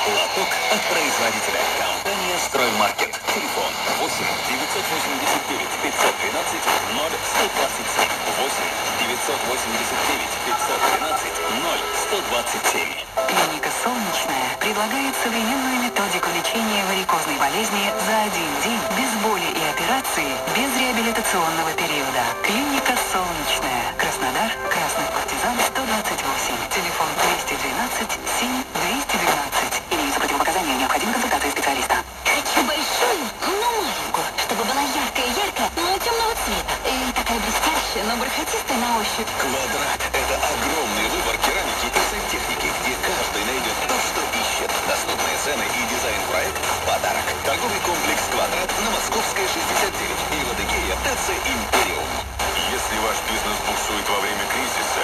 Лоток от производителя. Компания «Строймаркет». Телефон 8 989 513 0127. 8 989 513 0127. Клиника «Солнечная» предлагает современную методику лечения варикозной болезни за один день, без боли и операции, без реабилитационного периода. Клиника «Солнечная». Краснодар, Красный партизан, 128. Телефон 212 7 212. Имеются противопоказания, необходима консультация специалиста. Хочу большую, но маленькую, чтобы была яркая, но темного цвета. И такая блестящая, но бархатистая на ощупь. «Квадрат» — это огромный выбор керамики и сантехники, где каждый найдет то, что ищет. Доступные цены и дизайн-проект в подарок. Торговый комплекс «Квадрат» на Московской, 69 и в Адыгее ТЦ «Империум». Если ваш бизнес буксует во время кризиса,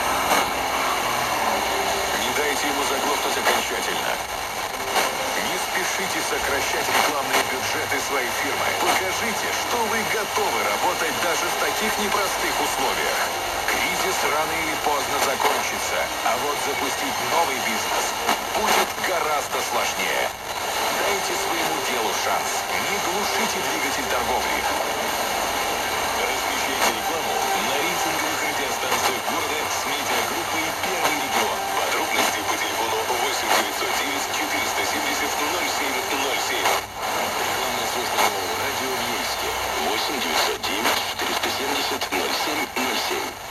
не дайте ему заглохнуть окончательно. Не спешите сокращать рекламные бюджеты своей фирмы. Покажите, что вы готовы работать даже в таких непростых условиях. Кризис рано или поздно закончится, а вот запустить новый бизнес будет гораздо сложнее. Дайте своему делу шанс. Не глушите двигатель торговли. Размещайте рекламу на рейтинговых радиостанциях города с медиагруппой «Первый регион». Подробности по телефону 8 909 470 0707. Рекламная служба нового радио в Ейске. 8 909 470 0707.